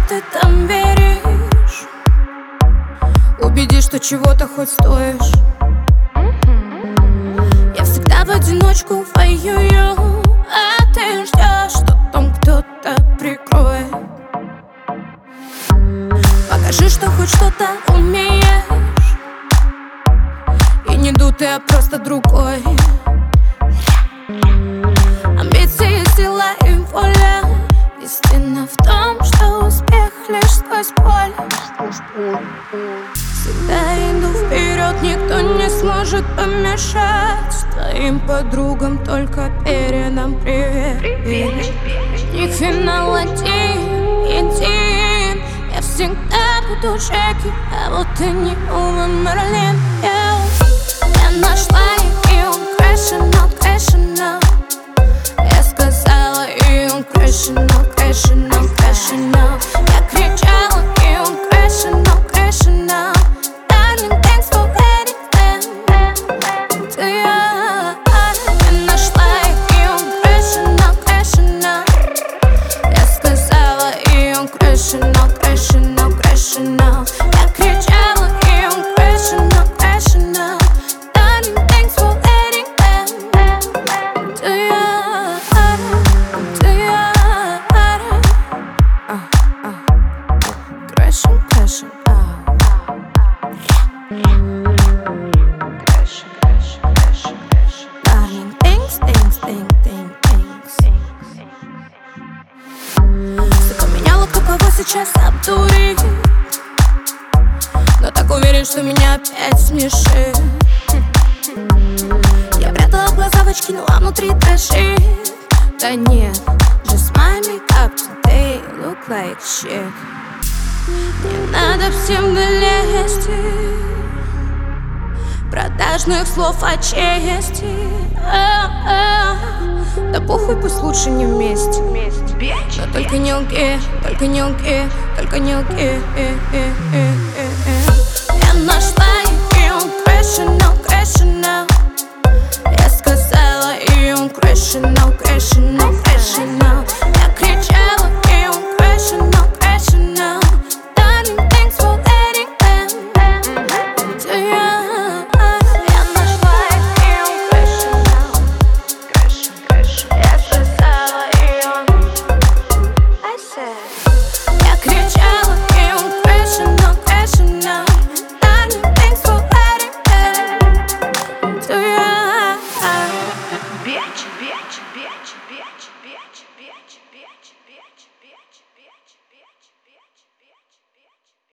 ты там веришь. Убедишь, что чего-то хоть стоишь. Я всегда в одиночку воюю, а ты ждешь, что там кто-то прикроет. Покажи, что хоть что-то умеешь. И не дутый, а просто другой. Амбиции, сила и воля. Истина в том, что успех лишь сквозь боль. Всегда иду вперед, никто не сможет помешать. Твоим подругам только передам привет. Не финал один, един. Я всегда буду Джеки, а вот ты не Ува Мерлин. Я нашла и он crashing out, crashing out. Я сказала и он crashing out, crashing out, crashing out. Я кричала и он crashing out, crashing out. Darling, thanks for letting them. Я нашла и он crashing out, crashing out. Я сказала и он crashing out, crashing out, crashing out. Я кричала и он crashing out, crashing out. Darling, thanks for letting them. Crashing, crashing out. Crashing, crashing, crashing, crashing. Darling, thanks, thanks, thanks, thanks, thanks. Все поменяла, кто кого сейчас обдурит. Но так уверен, что меня опять смешит. Я прятала глаза в очки, но внутри дрожит. Да нет, just my makeup today look like shit. Не надо всем долезти продажных слов о чести. Да похуй, пусть лучше не вместе. Но только не лги, только не лги, только не лги. Я нашла и он crashing out, crashing out. Я сказала и он crashing out, crashing out.